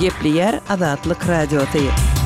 Gepli yer Azatlyk radioty.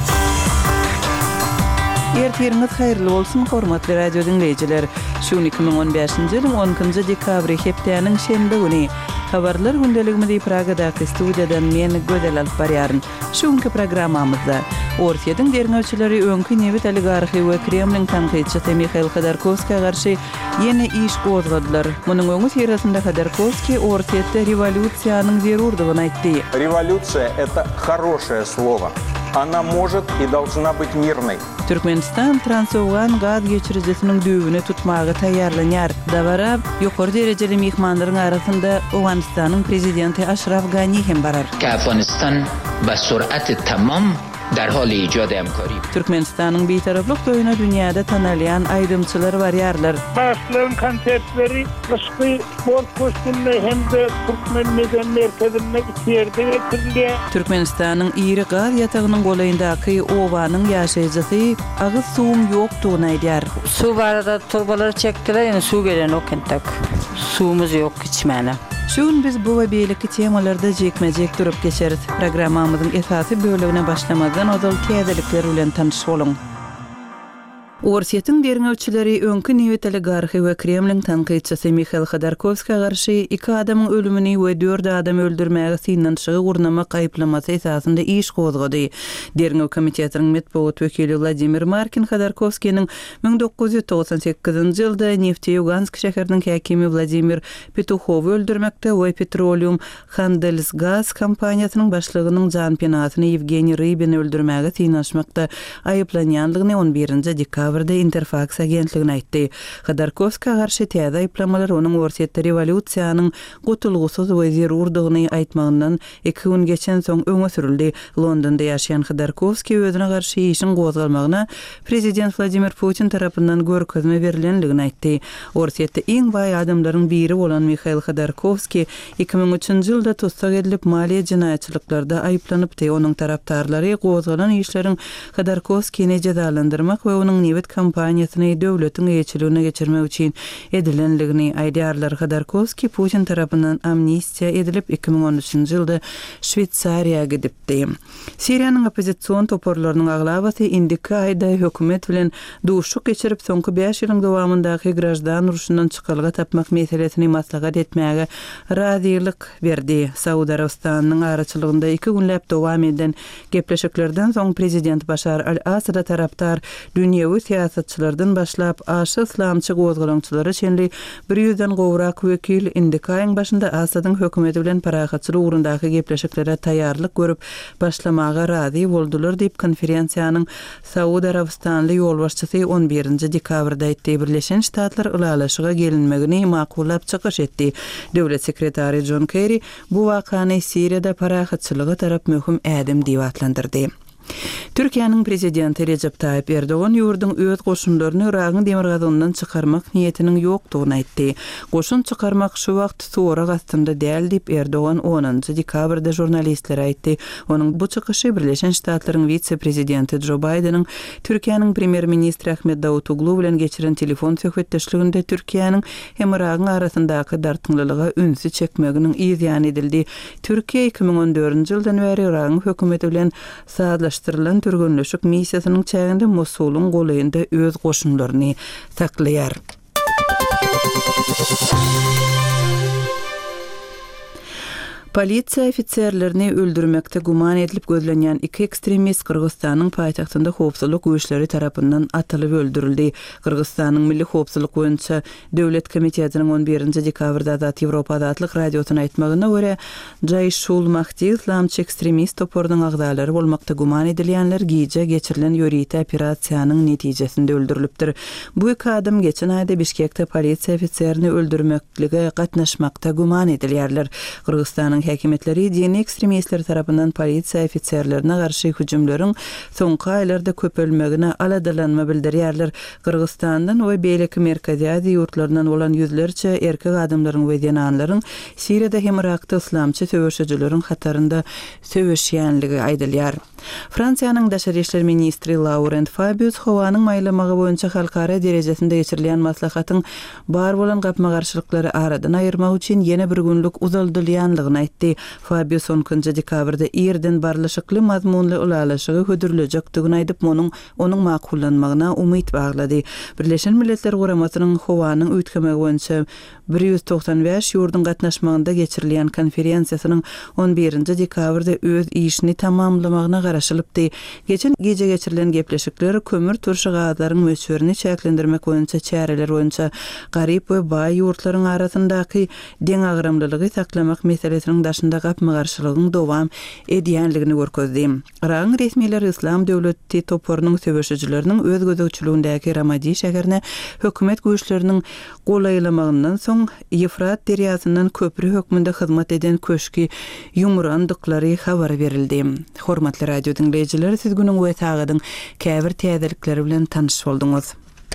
Ertiriniz hayrly bolsun hormatly radio dinleyijiler. Şu 2015-nji ýylyň 10-njy dekabry hepdeniň şenbe güni habarlar gündeligimizi Pragadaky studiýadan men gödel alyp barýaryn. Şuňky programmamyzda Ortiýadyň derin ölçüleri öňkü newit oligarhy we Kremlin tanqidçisi Mikhail Khodorkovskiýa garşy ýene iş gozgadylar. Munyň öňü terasynda Khodorkovskiy Ortiýada rewolýusiýanyň zerurdygyny aýtdy. Революция – это хорошее слово. Она может и должна быть мирной. Türkmenistan transowgan gaz geçiricisiniň düýbüni tutmagy taýýarlanýar. Dabara ýokary derejeli mehmanlaryň arasynda Awganistanyň prezidenti Ashraf Ghani hem barar. Afganistan ba sur'ati tamam در حال ایجاد همکاری. Türkmenistan'ın bir taraflık döýüne dünyada tanalyan aýdymçylar barýarlar. Başlayan konsertleri Kışkı spor koşulunda hem de Türkmen Medan Merkezinde içeride getirildi. Türkmenistan'ın iri gaz ýatagynyň golayyndaky owanyň ýaşaýjysy agyz suwum ýokdugyny aýdýar. Su barada turbalar çekdiler, ýani su gelen okentak. Suwumuz ýok içmäne. Şun biz bu we beýleki temalarda jekmejek durup geçeriz. Programmamyzyň esasy bölümine başlamadan ozal kädelikler bilen tanış bolun. Ortiýadyň derin ölçüleri öňkü newit oligarhy we Kremlin tanqidçisi Mikhail Khodorkovskiýa garşy 2 adamyň ölümini we 4 adam öldürmäge synanşygy gurnamak aýplamasy esasynda iş gozgady. Derin komitetiniň medeniýet wekili Vladimir Markin Khodorkovskiýanyň 1998-nji ýylda Nefteýugansk şäheriniň häkimi Vladimir Petuchowy öldürmekde we Petroleum Handelsgaz kompaniýasynyň başlygynyň jan penatyny Evgeniy Rybin öldürmäge synanşmakda aýplanýanlygyny 11-nji dekabrda Interfax agentligine aýtdy. Khodorkovskiýa garşy täze aýplamalar onuň Ortiýada rewolýusiýanyň gotulgusyz we zerurdygyny aýtmagyndan 2 gün geçen soň öňe sürildi. Londonda ýaşaýan Khodorkovskiy özüne garşy işin gozgalmagyna prezident Vladimir Putin tarapyndan görkezme berilenligini aýtdy. Ortiýada iň baý adamlaryň biri bolan Mikhail Khodorkovskiy 2003-nji ýylda tutsak edilip maliýe jinaýatçylyklarda aýplanypdy. Onuň tarapdarlary gozgalan işleriň Khodorkovskiýni jazalandyrmak we onuň newit kampaniýasyny döwletiň ýeçiligine geçirmek üçin edilenligini aýdýarlar. Khodorkovskiy Putin tarapyndan amnistiýa edilip 2013-nji ýylda Şweýçariýaga gidipdi. Siriýanyň opozisiýon toporlarynyň aglabasy indiki aýda hökümet bilen duşuk geçirip soňky 5 ýylyň dowamyndaky grajdan uruşundan çykalga tapmak meselesini maslahat etmäge razylyk berdi. Saudy Arabistanynyň araçylygynda 2 günläp dowam eden gepleşiklerden soň prezident Bashar al-Assad tarapdar dünýäwi siýasatçylardan başlap aşy islamçy gozgalançylary şenli 100-den gowrak wekil indiki aýyň başynda Assadyň hökümeti bilen parahatçylyk ugrundaky gepleşiklere taýýarlyk görüp başlamaga razy boldular diýip konferensiýanyň Saudy Arabistanly ýolbaşçysy 11-nji dekabrda aýtdy. Birleşen Ştatlar ulalaşyga gelinmegini makullap çykyş etdi. Döwlet sekretary John Kerry bu wakany Siriýada parahatçylyga tarap möhüm ädim diýip atlandyrdy. Türkiýanyň prezidenti Recep Tayyip Erdogan ýurdun öz goşunlaryny Iragyň demir gazyndan çykarmak niýetiniň ýokdugyny aýtdy. Goşun çykarmak şu wagt sorak astynda däl diýip Erdogan 10-njy dekabrda jurnalistlere aýtdy. Onuň bu çykyşy Birleşen Ştatlaryň vice-prezidenti Joe Biden'ın Türkiýanyň premier ministri Ahmet Davutoglu bilen geçiren telefon söhbetdeşliginde Türkiýanyň hem Iragyň arasyndaky dartynlylyga ünsü çekmeginiň ýan edildi. Türkiýe 2014-nji ýyldan beri Iragyň hökümeti bilen saatlaşdyrylan türgünleşik missiýasynyň çäginde Mosulyň golayynda öz goşunlaryny saklaýar. Polisiýa ofitserlerini öldürmekde guman edilip gözlenýän 2 ekstremist Kırgızstanyň paýtagtynda howpsuzlyk güýçleri tarapyndan atylyp öldürildi. Kırgızstanyň Milli Howpsuzlyk boýunça Döwlet Komitetiniň 11-nji dekabrda Azat Ýewropa Azatlyk radiosyna aýtmagyna görä, Jaýşul Mahdi islamçy ekstremist toporynyň agdalary bolmakda guman edilýänler giýje geçirilen ýöriti operasiýanyň netijesinde öldürilipdir. Bu 2 adam geçen aýda Bişkekde polisiýa ofitserini öldürmeklige gatnaşmakda guman edilýärler. Kırgızstanyň häkimetleri dini ekstremistler tarapyndan polisiýa ofitserlerine garşy hüjümleriň soňky aýlarda köpelmegine aladalanma bildirýärler. Kırgızstandan we beýleki merkezi Aziýa ýurtlarynyň bolan ýüzlerçe erkek adamlaryň we denanlaryň Siriýada hem Irakda islamçy söwüşçileriň hatarynda söwüşýänligi aýdylýar. Fransiýanyň daşary işler ministri Laurent Fabius howanyň maýlamagy boýunça halkara derejesinde geçirilen maslahatyň bar bolan gapma garşylyklary aradan aýyrmak üçin ýene bir günlük uzaldylýanlygyny aýtdy. Fabio sonkunca dekabrda ýerden barlaşykly mazmunly ulalaşygy hödürlejekdigini aýdyp onuň makullanmagyna umyt baglady. Birleşen Milletler Guramasynyň howanyň üýtgemegi boýunça 195 ýurdun gatnaşmagynda geçirilen konferensiýasynyň 11-nji dekabrda öz işini tamamlamagyna garaşylypdy. Geçen gece geçirilen gepleşikler kömür turşy gazlaryň möçberini çäklendirmek boýunça çäreler boýunça garyp we baý ýurtlaryň arasyndaky deň agramlylygy saklamak meselesiniň daşynda gapma garşylygyň dowam edýänligini görkezdi. Iran resmiýetler İslam döwleti toporunyň söwüşçileriniň öz gözegçiligindäki Ramadi şäherine hökümet güýçleriniň golaýlamagyndan soň Ýufrat derýasyndan köprü hökmünde hyzmat eden köşki ýumrandyklary habar berildi. Hormatly radio dinleýijiler, siz günüň we tagydyň käbir täzelikleri bilen tanyş bolduňuz.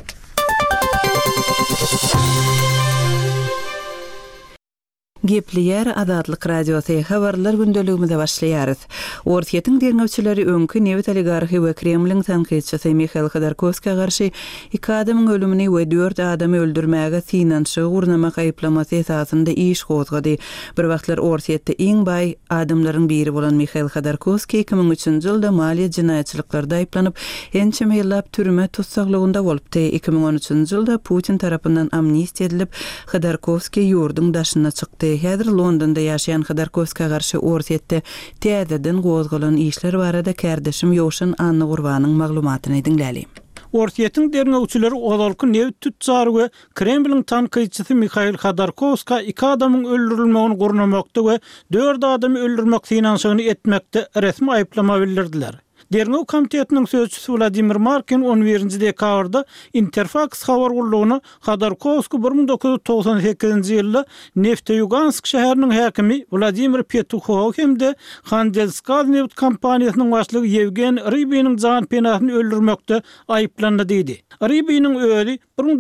Gepliyer Azatlyk Radiosu habarlar gündeligimizde başlaýarys. Ortiýetiň deňewçileri öňkü Newt oligarhy we Kremlin tanqidçisi Mikhail Khodorkovskiga garşy 2 adamyň ölümini we 4 adamy öldürmäge finansiýa gurnamak aýplamasy esasynda iş gozgady. Bir wagtlar ortiýetde iň baý adamlaryň biri bolan Mikhail Khodorkovski 2003-nji ýylda maliýe jinaýatçylyklarynda aýplanyp, ençeme ýyllap türme tutsaklygynda bolupdy. 2013-nji ýylda Putin tarapyndan amnistiýa edilip, Khodorkovski ýurdun daşyna çykdy. Häzir Londonda ýaşaýan Khodorkovskiga garşy ortiýetde täzeden gozgalan işler barada kärdeşim Ýowşan Anna Gurbanyň maglumatyny dinläli. Ortiýetiň derňewçileri Ozalky Newt tütjary we Kremlin tanqidçisi Mikhail Khodorkovski 2 adamyň öldürilmegini gurnamakda we 4 adamy öldürmek finansiýasyny etmekde resmi aýplama bildirdiler. Derňew komitetiniň sözçüsi Vladimir Markin 11-nji dekabrda Interfax habar gurulugyny Khodorkovski 1998-nji ýylda Nefteýugansk şäheriniň häkimi Vladimir Petukhov hemde Khandelskaz neft kompaniýasynyň başlygy Yevgen Rybynyň jan penahyny öldürmekde aýplandy diýdi. Rybynyň özi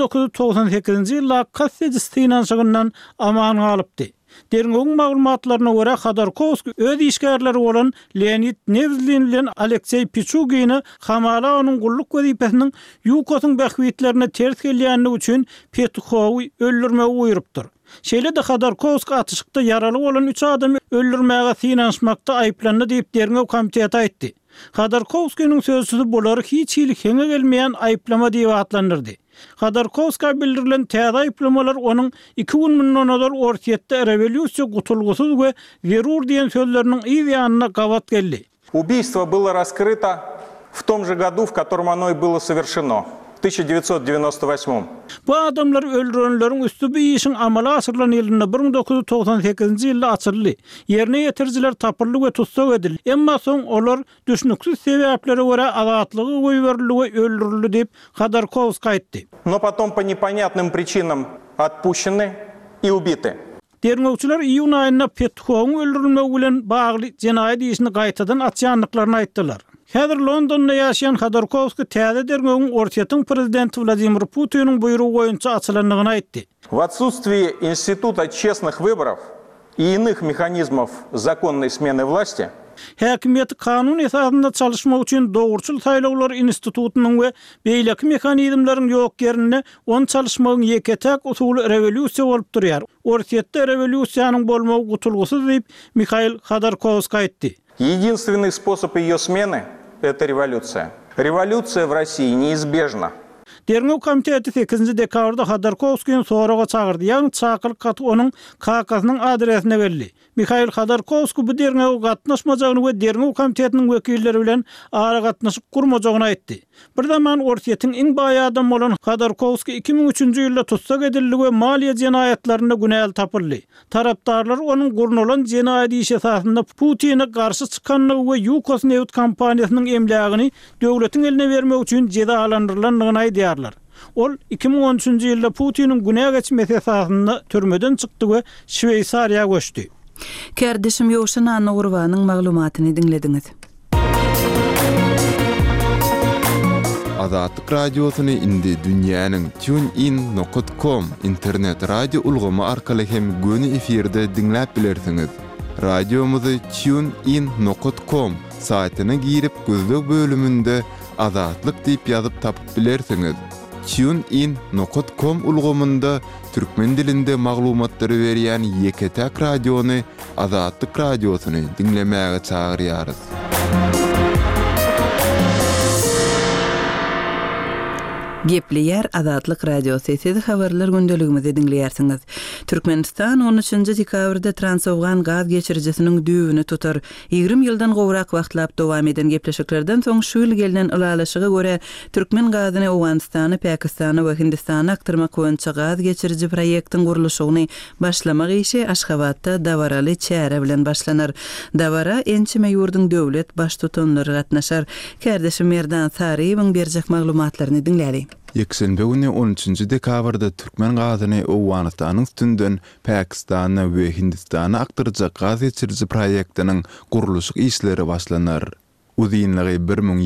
1998-nji ýylda kassejis finansiýasynyň aman galypdy. Derňewiň maglumatlaryna görä Khodorkovski öz işgärleri bolan Leonid Nevzlin bilen Aleksey Pichuginy hamala onuň gulluk wezipesiniň ýukosyň bähwitlerini ters gelýänligi üçin Petukhowy öldürmäge buýrupdyr. Şeýle-de Khodorkovski atyşykda ýaraly bolan 3 adamy öldürmäge finansmakda aýplandy diýip Derňew komiteti aýtdy. Khodorkovskiň sözçüsü bolary hiç hilkeňe gelmeýän aýplama diýip atlandyrdy. Khodorkovskiga bildirilen täze aýplamalar onuň 2 gün mundan öňe ortiýetde rewolýusiýa gutulgusyz we zerur diýen sözleriniň ýa-ýanyna gawat geldi. Убийство было раскрыто в том же году, в котором оно и было совершено. В 1998. Bu adamlar öldürenlerin üstü bir işin amala asırlan ýylynda 1998-nji ýylda açyldy. Ýerine ýetirjiler tapyrly we tutsak edildi. Emma soň olar düşnüksiz sebäplere görä azatlygy goýberildi we öldürildi diýip Khodorkovski aýtdy. Но потом по непонятным причинам отпущены и убиты. Derňewçiler iýun aýynda Petkowyň öldürilmegi bilen bagly jenaýat işini gaýtadan açýanlyklaryny aýtdylar. Häzir Londonda ýaşaýan Khodorkovski täze derňewiň ortiýetiň prezidenti Vladimir Putiniň buýrugy boýunça açylandygyny aýtdy. В отсутствии института честных выборов и иных механизмов законной смены власти Häkimiýet kanun esasynda çalışmak üçin dogurçul saýlawlar institutunyň we beýleki mehanizmlaryň ýok ýerine on çalışmagyň ýeketäk usuly rewolýusiýa bolup durýar. Ortiýetde rewolýusiýanyň bolmagy gutulgusyz diýip Mikhail Khodorkovski aýtdy. Единственный способ ее смены – это революция. Революция в России неизбежна. Derňew komiteti 8-nji dekabrda Khodorkovskiň soraga çagyrdy. Ýani çakylyk gat onuň kakasynyň adresine geldi. Mikhail Khodorkovski bu derňew gatnaşmajagyny we derňew komitetiniň wekilleri bilen ara gatnaşyp gurmajagyny aýtdy. Bir zaman ortiýetiň iň baý adam bolan Khodorkovski 2003-nji ýylda tutsak edildi we maliýe jenaýatlarynda günäl tapyldy. Tarapdarlar onuň gurnulan jenaýat işi esasynda Putin'e garşy çykanlygy we Yukos neft kompaniýasynyň emlägini döwletiň eline bermek üçin jezalandyrylanyny aýdýarlar. Ol 2013-nji ýylda Putiniň günä geçmesi esasynda türmeden çykdy we Şweýsariýa göçdi. Kärdeşim Ýowşan Anna Gurbanyň maglumatyny dinlediňiz. Azatlyk radiosyny indi dünýäniň tunein.com internet radio ulgamy arkaly hem göni efirde dinläp bilersiňiz. Radiomuzy tunein.com saýtyna girip gözlek bölümünde Azatlyk diýip ýazyp tapyp bilersiňiz. tunein.com ulgamynda türkmen dilinde maglumatlary berýän ýeketäk radiony Azatlyk radiosyny dinlemäge çagyrýarys. Gepli Azatlyk radiosu sesi habarlar gündeligimizi dinleýärsiňiz. Türkmenistan 13-nji dekabrda transowgan gaz geçiricisiniň düýbüni tutar. 20 ýyldan gowrak wagtlap dowam eden gepleşiklerden soň şu ýyl gelinen ulalaşyga görä Türkmen gazyny Owganistany, Pakistany we Hindistany aktyrmak boýunça gaz geçirici proýektiň gurulşyny başlamak işi Aşgabatda dawaraly çäre bilen başlanar. Dawara ençime ýurdun döwlet baş tutanlary gatnaşar. Kärdeşim Merdan Saryýewiň berjek maglumatlaryny dinläýäris. Yekşenbe günü 13-nji dekabrda Türkmen gazyny Owganistanyň üstünden Pakistany we Hindistany aktyrjak gaz geçirici proýektiniň gurulşy işleri başlanar. Uzynlygy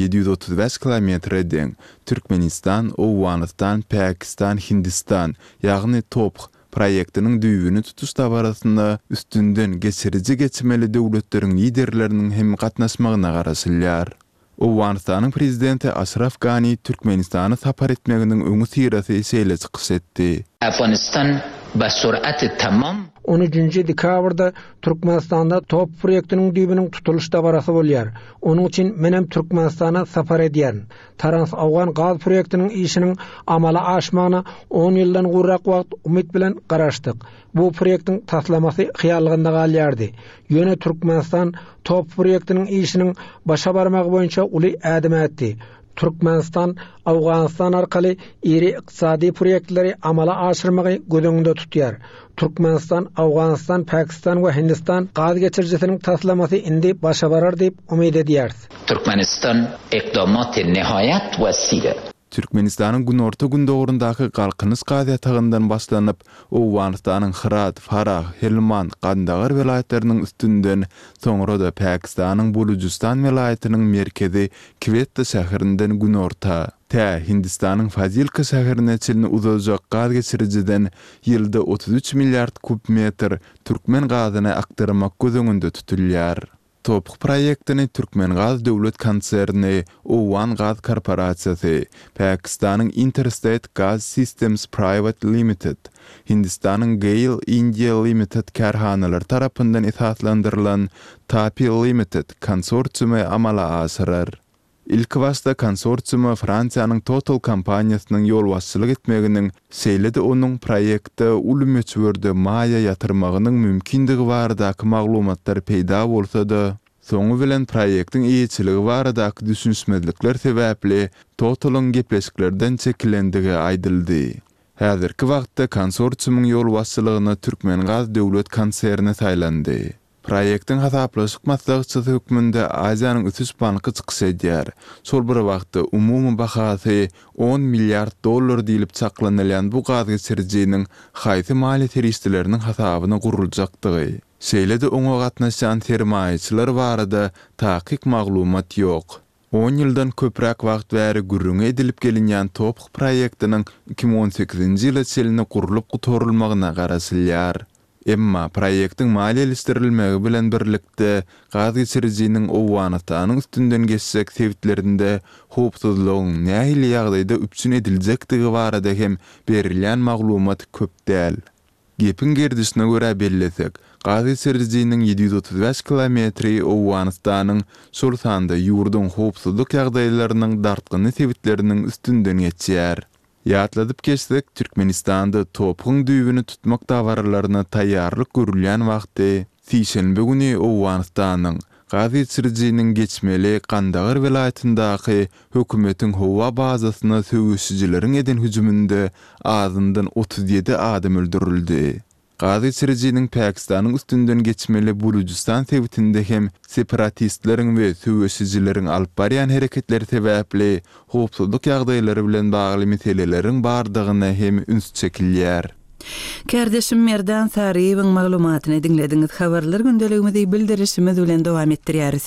1735 kilometreden Türkmenistan, Owganistan, Pakistan, Hindistan ýagny top proýektiniň düýbüni tutuş dabarasynda üstünden geçirici geçmeli döwletleriň liderleriniň hem gatnaşmagyna garaşylýar. Owganistanyň prezidenti Ashraf Ghani Türkmenistany sapar etmeginiň öňü sirasy şeýle çykyş etdi. Afganistan ba sur'ati tamam 13-nji dekabrda Türkmenistanda top proýektiniň düýbüniň tutuluş dabarasy bolýar. Onuň üçin menem Türkmenistana sapar edýän. Trans-Awgan gaz proýektiniň işiniň amala aşmagyna 10 ýyldan gurrak wagt umyt bilen garaşdyk. Bu proýektiň taslamasy hyýallygynda galýardy. Ýöne Türkmenistan top proýektiniň işiniň başa barmagy boýunça uly ädim etdi. Türkmenistan, Awganistan arkaly iri iqtisadi proyektleri amala aşyrmagy gözüňde tutýar. Türkmenistan, Awganistan, Pakistan we Hindistan gaz geçiricisiniň taslamasy indi başa barar diýip umyt edýär. Türkmenistan iqdamaty nihayat wasile. Türkmenistanyň günorta gün dogrundaky galkynyş gaz ýatagyndan başlanyp Owganistanyň Herat, Farah, Helmand, Kandahar welaýetleriniň üstünden soňra da Pakistanyň Bulujistan welaýetiniň merkezi Quetta şäherinden günorta Hindistanyň Fazilka şäherine çelini uzajak gaz geçiriciden ýylda 33 milliard kubmetr Türkmen gazyny aktyrmak gözüňde tutulýar. Topuk proyektini Türkmen Gaz Döwlet Konserni Owan Gaz Korporasiýasy, Pakistanyň Interstate Gas Systems Private Limited, Hindistanyň Gail India Limited karhanalary tarapyndan esaslandyrylan TAPI Limited konsorsiumy amala aşyrar. İlk wagtda konsorsiumy Fransiýanyň Total kompaniýasynyň ýol başçylyk etmeginiň seýledi onuň proýekte uly möçberde maýa ýatyrmagynyň mümkindigi baradaky maglumatlar peýda bolsa-da, soňu bilen proýektiň iýçiligi baradaky düşünşmezlikler sebäpli Totalyň gepleşiklerden çekilendigi aýdyldy. Häzirki wagtda konsorsiumyň ýol başçylygyna Türkmen Gaz Döwlet Konserni saýlandy. Proýektiň hasaplaşyk maslahatçysy hökmünde Aziýanyň ötüş banky çykyş edýär. Şol bir wagtda umumy bahasy 10 milliard dollar diýilip çaklanylýan bu gaz geçiriciniň haýsy maliýet teristleriniň hasabyna guruljakdygy. Şeýle-de oňa gatnaşan sermaýeçiler barada taýyk maglumat ýok. 10 ýyldan köprek wagt bäri gürrüňe edilip gelinýän topuk proýektiniň 2018-nji ýyla çelini gurulyp gutorulmagyna garaşylýar. Emma proýektiň maliýeleşdirilmegi bilen birlikde gaz geçiriciniň Owganistanyň üstünden geçsek sebitlerinde howpsuzlygyň nähili ýagdaýda üpçün ediljekdigi barada hem berilýän maglumat köp däl. Gepin gerdisine görä bellesek, gaz geçiriciniň 735 kilometri Owganistanyň şol sanda ýurdun howpsuzlyk ýagdaýlarynyň dartgyny sebitleriniň üstünden geçýär. Ýatladyp geçsek, Türkmenistanda topuň düýbüni tutmak dawarlaryna taýýarlyk görülýän wagty, Sişenbe güni Owganistanyň gaz geçiriciniň geçmeli Kandahar welaýetindäki hökümetiň howa bazasyna söwüşçileriň eden hüjüminde azyndan 37 adam öldürildi. Gaz geçiriciniň Pakistanyň üstünden geçmeli Bulujistan sebitinde hem separatistleriň we söwüşçileriň alyp barýan hereketleri sebäpli howpsuzlyk ýagdaýlary bilen bagly meseleleriň bardygyna hem üns çekilýär. Kärdeşim Merdan Saryýewiň maglumatyny dinlediňiz. Habarlar gündeligimizi bildirişimiz bilen dowam etdirýäris.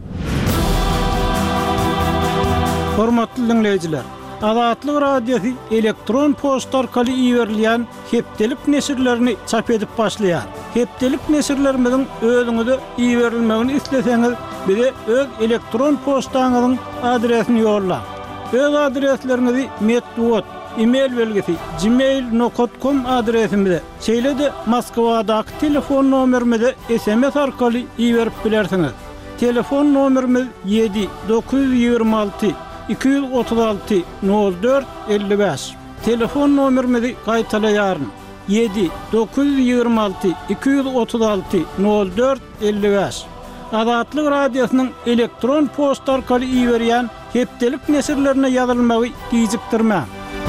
Hormatly dinleýijiler, Azatlyk radiosu elektron posta arkaly iýerilýän hepdelik nesirlerini çap edip başlaýar. Hepdelik nesirlerimiziň özüňize iýerilmegini isleseňiz, bize öz elektron postaňyzyň adresini ýolla. Öz adreslerinizi Medwat e-mail belgesi gmail.com adresimizde. Şeýle-de Moskwadaky telefon nomerimize SMS arkaly iýerip bilersiňiz. Telefon nomerimiz 7 926 236 04 55. Telefon nomerimizi gaýtalaýaryn. 7 926 236 04 55. Azatlyk radiosynyň elektron posta arkaly iýerýän hepdelik nesirlerine ýazylmagy diýjikdirmä.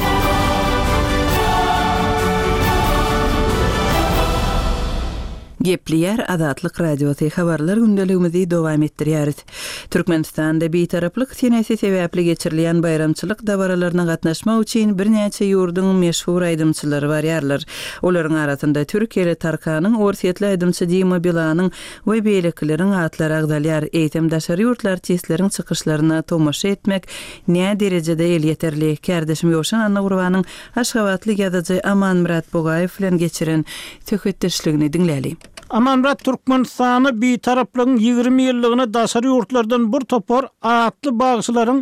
Gepliýär Azatlyk radiosy habarlar gündeligimizi dowam etdirýäris. Türkmenistanda betaraplyk senesi sebäpli geçirilýän bayramçylyk dabaralaryna gatnaşmak üçin birnäçe ýurdun meşhur aýdymçylary barýarlar. Olaryň arasynda Türkiýeli Tarkanyň orsiýetli aýdymçy Dima Bilanyň we beýlekleriň atlary agdalýar. Eýtem daşary ýurtlar artistleriň çykyşlaryna tomaşa etmek näme derejede el ýeterli. Kärdeşim Ýoşan Anna Gurbanyň Aşgabatly ýazyjy Aman Murat Bogaýew bilen geçiren söhbetdeşligini dinläli. Amanrat Türkmenistany betaraplygyň 20 ýyllygyny daşary ýurtlardan bir topar atly bagçylaryň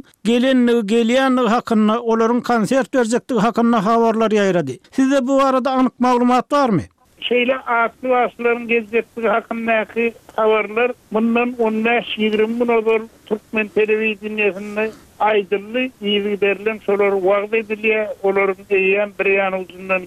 gelýän hakyna, olaryň konsert berjektigi hakyna habarlar ýaýrady. Sizde bu arada anyk maglumat barmy? Şeýle atly bagçylaryň geljektigi hakyndaky habarlar bundan 15-20 gün ozal Türkmen telewizionyasynda aýdyldy, ýygyberlen şolar wagt edilýär, olaryň eýen bir ýany uzundan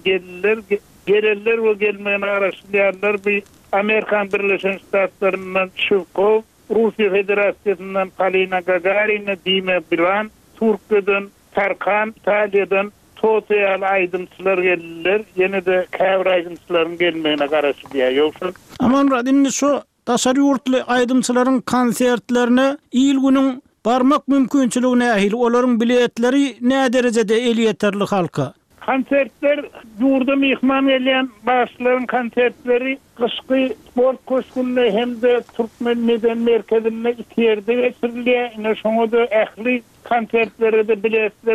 gelirler we gelmeýän araşdyrýarlar. Bir Amerikan Birleşen Ştatlaryndan Şuvkov, Rusiýa Federasiýasyndan Polina Gagarina, Dima Bilan, Türkiýeden Tarkan, Italyýadan Totyal aýdymçylar gelirler. Ýene-de käbir aýdymçylaryň gelmeýäne garaşdyrýar. Ýoksa Aman radinni şu daşary ýurtly aýdymçylaryň konsertlerine ýyl günüň barmak mümkinçiligi nähili, olaryň biletleri näme derejede el ýeterli halka? Konsertler ýurda mehman gelýän başlaryň konsertleri kışky sport koşguny hemde Türkmen Meden Merkezinde ýerde geçirilýär. Ine şoňa da ähli konsertlerde biletler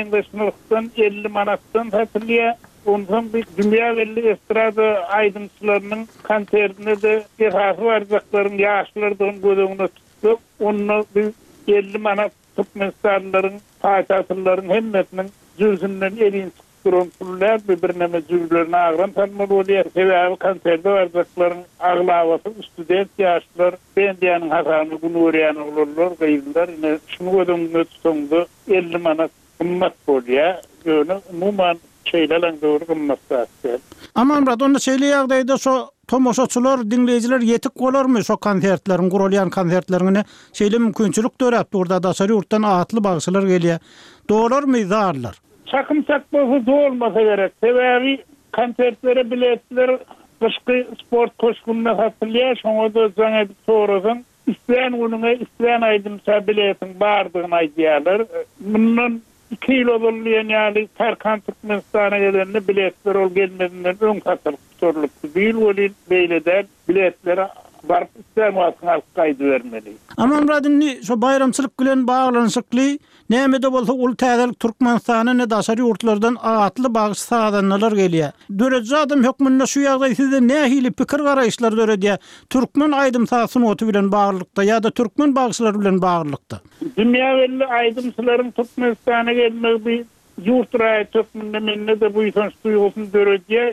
1500 50 manatdan satylýar. Ondan bir dünýä belli estrada aýdymçylarynyň konsertine de gehasy barjaklaryň ýaşlardan gözüňe tutdy. Onu 50 manat Türkmenistanlaryň paýtaşlaryň hemmesiniň jüzünden elin pullar bir-birine jüzlerini agran tanmal bolýar. Sebäbi konserde barjaklaryň aglawaty student ýaşlar bendiýanyň hasany günürýän olarlar, gaýdylar. Ine şunu gözüňe tutdy 50 manat gymmat bolýar. Ýöne umuman şeylerle doğru gymmatdy. Aman rad onda şeýle ýagdaýda şo tomoşaçylar, dinleýijiler ýetik bolarmy şo konsertleriň, gurulýan konsertlerine şeýle mümkinçilik döräpdi. Orda daşary ýurtdan atly bagçylar gelýär. Doğrularmy zarlar? Çakımsak bolsa dolmasa gerek. Sebäbi konsertlere biletler kışky sport koşgunyna satylýar. Şoňa da jaňa bir sorasyň. İsleýän günüňe isleýän aýdymça biletin bardygyny aýdýarlar. Bundan 2 ýyl bolýan ýaly Tarkan Türkmenistana gelenine biletler ol gelmedinden öň satylyp tuturlupdy. Ýyl bolýan beýleden biletleri barp isleýän wagtyň alkaýdy bermeli. Aman radinni şo bayramçylyk bilen baglanyşykly näme-de bolsa ul täzelik Türkmenistanyň daşary ýurtlardan atly bagçy sadanlar gelýär. Döreje adam hökmünde şu ýagdaý sizde nähili pikir garaýşlar döredýär? Türkmen aýdymçylaryň oty bilen baglykda ýa-da türkmen bagçylary bilen baglykda. Dünýä belli aýdymçylaryň Türkmenistana gelmegi bir ýurt raýat tökmünde de bu ýysan duýgusyny döredýär.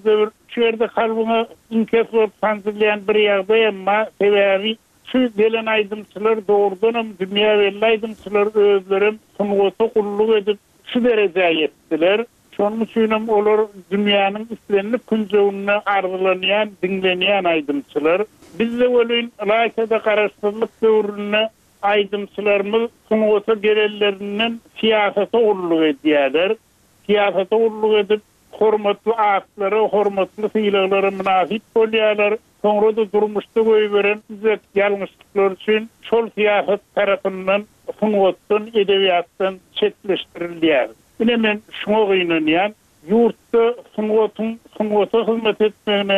Şu ýerde halbyňa inkesor sanzylýan bir ýagdaý, emma sebäbi şu gelen aýdymçylar doğrudan dünýä belli aýdymçylar özleri sunuwata gulluk edip şu derejeye ýetdiler. Şonuň üçin olar dünýäniň islenip künjegine arzulanýan, dinlenýän aýdymçylar. Bizde bolýan laýkada garaşdyrlyk döwrüne aýdymçylarymyz sunuwata gelenlerinden siýasata gulluk edýärler. Siýasata gulluk edip hormatly atlary, hormatly fiýleglere münasip bolýarlar. Soňra da durmuşda goýberen izzet ýalňyşlyklar üçin şol siýasat tarapyndan sunuwatdan, edebiýatdan çetleşdirilýär. Ine men şoňa gynanýan ýurtda sunuwata hyzmat etmegine,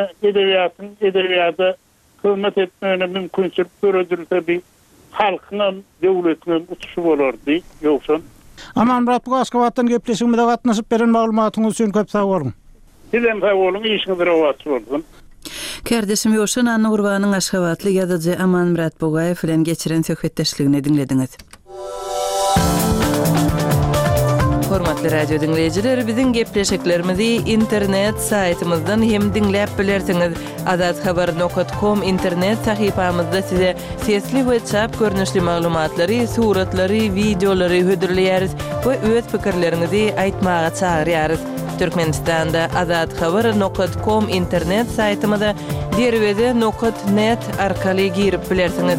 edebiýata hyzmat etmegine mümkinçilik görebilse bir halkyň, döwletiň uçuşy bolardy. Ýoksa Aman Murat Aşgabatdan gepleşigimde gatnaşyp beren maglumatyňyz üçin köp sag bolun. Sizem sag bolun, işiniz rawat bolsun. Kärdeşim Ýoşan Anna Gurbanyň Aşgabatly ýazyjy Aman Murat Bogaýew bilen geçiren söhbetdeşligini dinlediňiz. Hormatly radio dinleyijiler, biziň gepleşiklerimizi internet saytymyzdan hem dinläp bilersiňiz. azathabar.com internet sahypamyzda size sesli we çap görnüşli maglumatlary, suratlary, videolary hödürleýäris we öz pikirlerinizi aýtmaga çagyrýarys. Türkmenistanda azathabar.com internet saytymyza derwede.net arkaly girip bilersiňiz.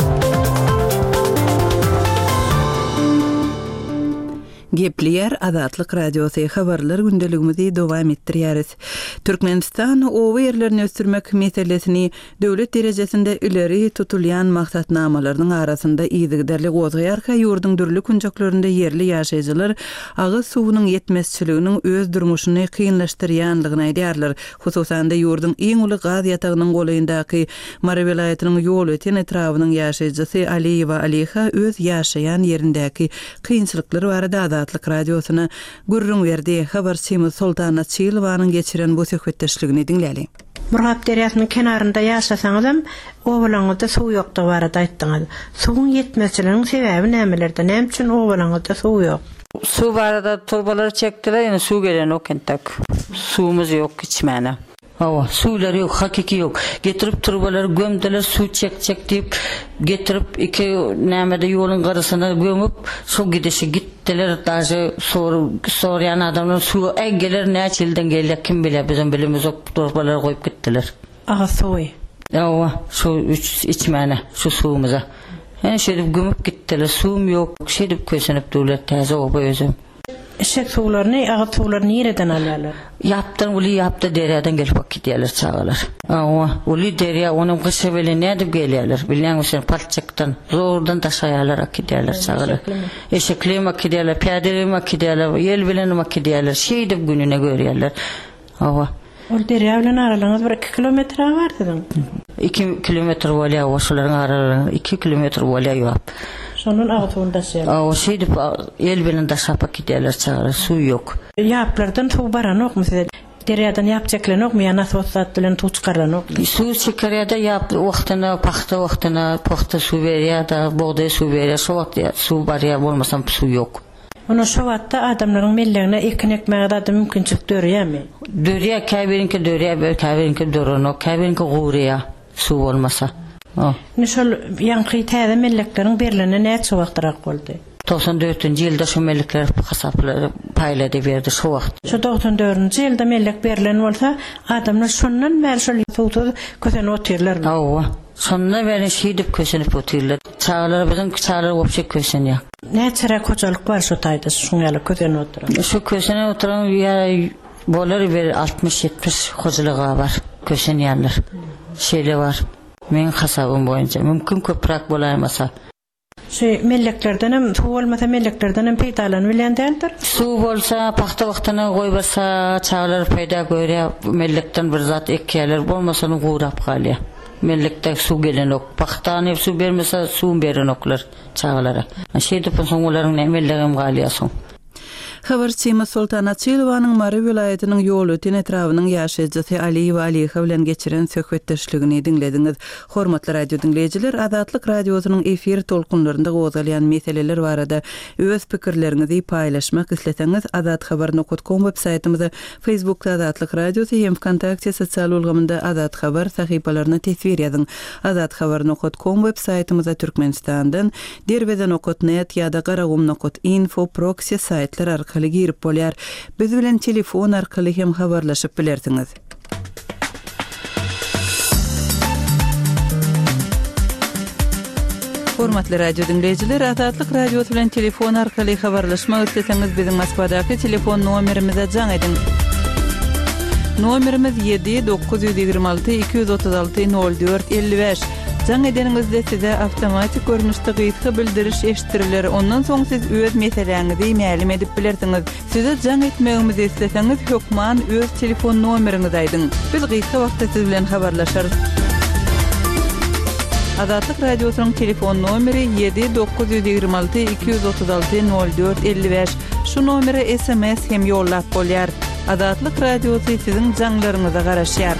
Gepleyer Azatlyk Radiosu habarlar gündeligimizi dowam etdirýäris. Türkmenistan owa ýerlerini ösdürmek meselesini döwlet derejesinde ileri tutulýan maksatnamalarynyň arasynda ýygyderli gozgaýarka ýurdun dürli kunjaklarynda ýerli ýaşaýjylar agyz suwunyň ýetmezçiliginiň öz durmuşyny kynlaşdyrýanlygyny aýdýarlar. Hususan da ýurdun iň uly gaz ýatagynyň golaýyndaky Mara vilayatynyň ýol öten etrawynyň ýaşaýjysy Aliýewa Aliha öz ýaşaýan ýerindäki kynçylyklary barada Azatlyk Radiosuna gurrun berdi. Habarçymyz Sultana Çylwanyň geçiren bu söhbetdeşligini dinläli. Murhap deriýatynyň kenarynda ýaşasaňyzam, owalaňyzda suw ýokdy barada aýtdyňyz. Suwuň ýetmezçiliginiň sebebi nämelerde? Näme üçin owalaňyzda suw ýok? Suw barada turbalar çekdiler, ýani suw gelen okentak. Suwumuz ýok içmäne. Awa, suwlar ýok, hakiki ýok. Getirip turbalar gömdiler, suw çek diýip getirip iki nämede ýoluň garasyna gömüp, suw gidişi gitdiler. Daşy sorýan adamlar suw ägeler näçe ýyldan gelýär, kim biler, bizim bilimiz ýok, turbalar goýup gitdiler. Aga suwy. Awa, şu içmäne, şu suwumuza. Ýani şeýdip gömüp gitdiler, suwum ýok, şeýdip kösenip durlar, täze oba özüm. Eşek suwlaryny, aga suwlaryny ýerden alýarlar. Yaptı deryadan gelip gidýärler çağalar. Uli derya onuň gysybeli nädip gelýärler. Bilýän sen palçykdan zordan taşaýarlar gidýärler çağalar. Eşeklemek gidýärler, piýadelemek gidýärler, ýel bilen gidýärler. Şeýdip gününe görýärler. Ol derya bilen aralaňyz 1-2 kilometr bardyň. 2 kilometr bolýar, oşularyň aralaryň 2 kilometr bolýar ýap. Şonun agtynda şeýle. Şeýdip ýel bilen taşap gidýärler çağalar, suw ýok. Ýaplardan suw baranok mesela deryadan ýapjaklanok mu ýa nasosat bilen tuw çykaranok? Suw çykarýarda ýap wagtyna, paxta suw berýär, bogday suw berýär, şo wagt suw barýar bolmasam suw ýok. Onu şo wagtda adamlaryň mellerine eknekmäge de mümkinçilik dörýärmi? Dörýär, käbirinki dörýär, käbirinki dörenok, käbirinki gurýar suw bolmasa. Nişol ýanky täze mellekleriň berilene näçe wagtrak boldy? 94-nji ýylda şu mellekler hasaplary paýlady berdi şu wagt. Şu 94-nji ýylda mellek berilen bolsa, adamlar şondan bäri şol ýetdi kösen oturlarmy? Şondan bäri şeýdip kösenip oturlar. Çağalar biziň çağalar opşe kösenýär. Näçe koçalyk bar şu taýda şuňaly kösen oturan? Şu kösene oturan ýa bolar bir 60-70 hojalyga bar kösenýärler. Şeýle bar. Men hasabym boýunça mümkin köprak bolarmasa. Şu melleklerden hem suw bolmasa melleklerden hem peýdalan bilýändir. Suw bolsa paxta wagtyna goýbasa çağlar peýda görýär, mellekden bir zat ekýärler, bolmasa gurap galýar. Mellekde suw gelenok, paxtany suw bermese suw berenoklar çağlara. Şeýdip soň olaryň nämelegim galýar soň. Habarçymyz Sultana Çylwanyň Mara vilayatynyň ýol öten etrawynyň ýaşaýjysy Aliýewa Aliha bilen geçiren söhbetdeşligini dinlediňiz. Hormatly radio dinleyijiler, Azatlyk Radiosynyň efir tolkunlarynda gozalýan meseleler barada öz pikirlerinizi paýlaşmak isleseňiz, azathabar.com web saytymyza, Facebookda Azatlyk Radiosu hem Kontakte sosial ulgamynda Azat Habar sahypalaryna tesvir ýazyň. Azathabar.com web saytymyza Türkmenistandan derwede.net ýa-da garagum.info proxy saytlar arkaly girip bolýar. Biz bilen telefon arkaly hem habarlaşyp bilersiňiz. Hormatly radio dinleyijiler, Azatlyk Radiosu bilen telefon arkaly habarlaşmak isleseňiz biziň Moskvadaky telefon nomerimize jaň edin. Nomerimiz 7-926-236-04-55. Jaň edeningizde size awtomatik görnüşde gyýtgy bildiriş eşitdiriler. Ondan soň siz öz meseleňizi mälim edip bilersiňiz. Size jaň etmegimizi isleseňiz, hökman öz telefon nomeriňizi aýdyň. Biz gyýtgy wagtda siz bilen habarlaşarys. Azatlyk Radiosynyň telefon nomeri 7-926-236-04-55. Şu nomere SMS hem ýollap bolýar. Azatlyk Radiosy siziň jaňlaryňyza garaşýar.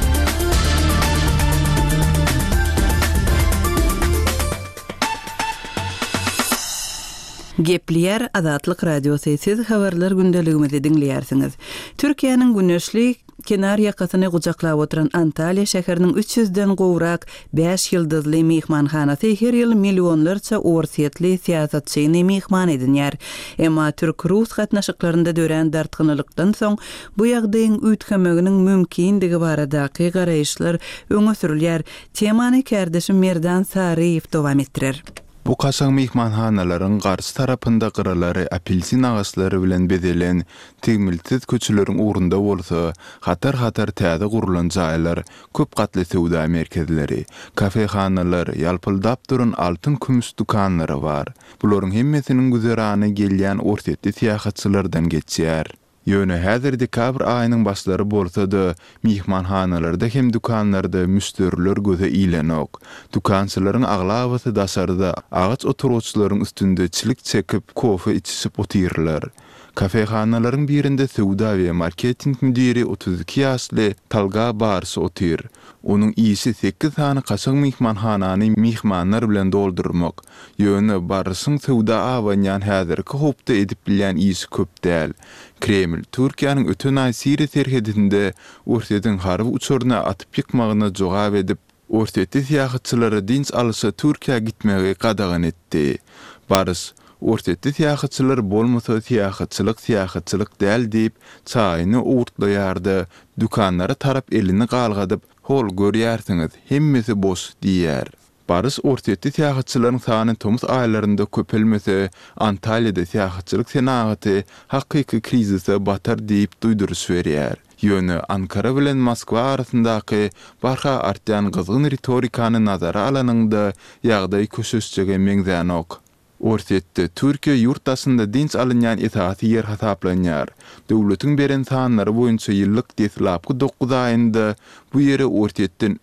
Gepliyer Azatlyk Radiosu siz habarlar gündeligimizi dinleýärsiňiz. Türkiýanyň güneşli kenar ýakasyny gujaklap oturan Antalya şäheriniň 300den gowrak 5 ýyldızly mehmanhanasy her ýyl millionlarça orsiýetli siýasatçyny mehman edinýär. Emma Türk Rus gatnaşyklarynda dören dartgynlykdan soň bu ýagdaýyň üýtgemeginiň mümkindigi baradaky garaýşlar öňe sürilýär. Temany kärdeşim Merdan Saryýew dowam etdirer. Bu kasaň mehmanhanalaryň garşy tarapynda gyralary apelsin agaçlary bilen bedelen tegmilsiz köçüleriň urunda bolsa, hatar täze gurulan jaýlar, köp gatly sowda merkezleri, kafehanalar, ýalpyldap duran altyn kümüs dukanlary bar. Bularyň hemmesiniň güzerany gelýän ortatly siýasatçylardan geçýär. Ýöne häzir dekabr aýynyň başlary bolsa-da, mehmanhanalarda hem dukanlarda müşteriler göze ilenok. Dukançylaryň aglabasy daşarda agaç oturuşçylaryň üstünde çilik çekip kofe içip otyrlar. Kafehanalaryň birinde sowda we marketing müdiri 32 ýaşly Talga Barsy otyr. Onuň ýeşi 8 sany kaçak mehmanhanany mehmanlar bilen doldurmak. Ýöne Barsyň sowda awanýan häzirki hopda edip bilýän ýeşi köp däl. Kreml Türkiýanyň ötün aý Siriýa terhedinde ortadan harby uçurna atyp ýykmagyna jogap edip, ortatly siýasatçylary dinç alsa Türkiýa gitmegi gadagan etdi. Barys ortatly siýasatçylar bolmasa siýasatçylyk däl diýip çaýyny uwurtlaýardy, dukanlara tarap elini galgadyp, hol görýärsiňiz, hemmesi boş diýär. Barys ortatly siýasatçylaryň sany tomuz aýlarynda köpelmese, Antalyada siýasatçylyk senaty hakyky krizise batar diýip duýduruş berýär. Ýöne Ankara bilen Moskwa arasyndaky barha artýan gyzgyn retorikany nazara alanynda ýagdaý köşeşjege meňzänok. Ortatly Türkiýe ýurtdaşynda dinç alynýan etaty ýer hasaplanýar. Döwletiň beren sanlary boýunça ýyllyk deslapky 9 aýynda bu ýere ortatdan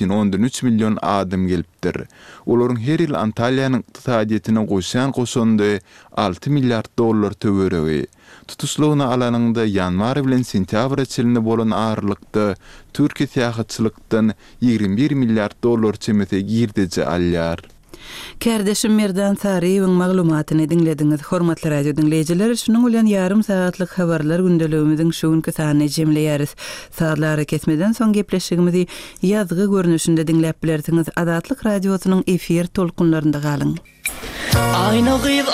3,3 million adam gelipdir. Olaryň her ýyl Antalýanyň ykdysadyetine goşan goşandy 6 milliard dollar töweregi. Tutuşluğuna alanında yanvar bilen sentyabr çylny bolan ağırlykda Türkiýe siýasatçylykdan 21 milliard dollar çemete girdice alýar. Kärdeşim Merdan Saryýewiň maglumatyny dinlediňiz. Hormatly radio dinleýijiler, şunuň bilen ýarym saatlyk habarlar gündeligimiziň şu günkü sanyny jemleýäris. Saatlara kesmeden soň gepleşigimizi ýazgy görnüşinde dinläp bilersiňiz. Azatlyk radiosynyň efir tolkunlarynda galyň. Ayna gyz,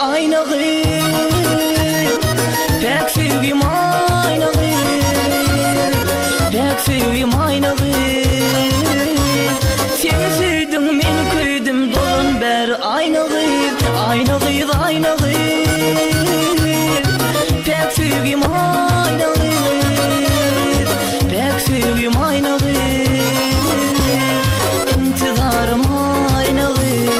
pek sevgim ayna gyz, pek sevgim ayna gyz. Seni sevdim, meni köýdüm, dolan ber ayna gyz, ayna gyz, pek sevgim ayna gyz, pek sevgim ayna gyz, intizarym ayna gyz.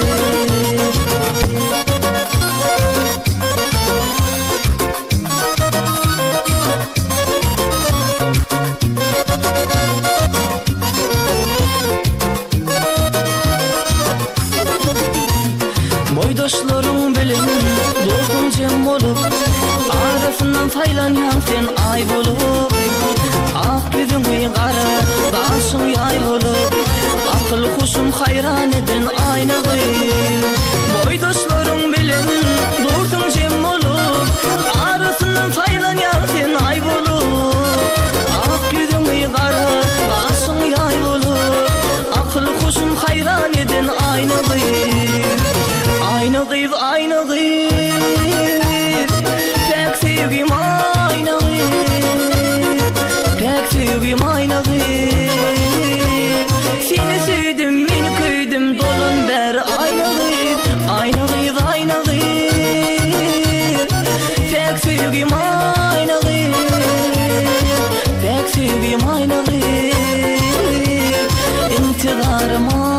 Boydaşlaryň bilen dostum jem bolup, arasyndan faýlanýan sen ay bolup, ak gözüň gara, başyň ýay bolup, akyl huşum hayran eden ayna gyz. Boydaşlaryň bilen dostum jem bolup, arasyndan faýlanýan sen ay bolup, ak gözüň gara, başyň ýay bolup, akyl huşum hayran eden ayna gyz. Ayna gyz, pek sevgim ayna gyz, pek sevgim ayna gyz. Seni sevdim, meni köýdüm, dolan ber ayna gyz, ayna gyz, pek sevgim ayna gyz, pek sevgim ayna gyz, intizarym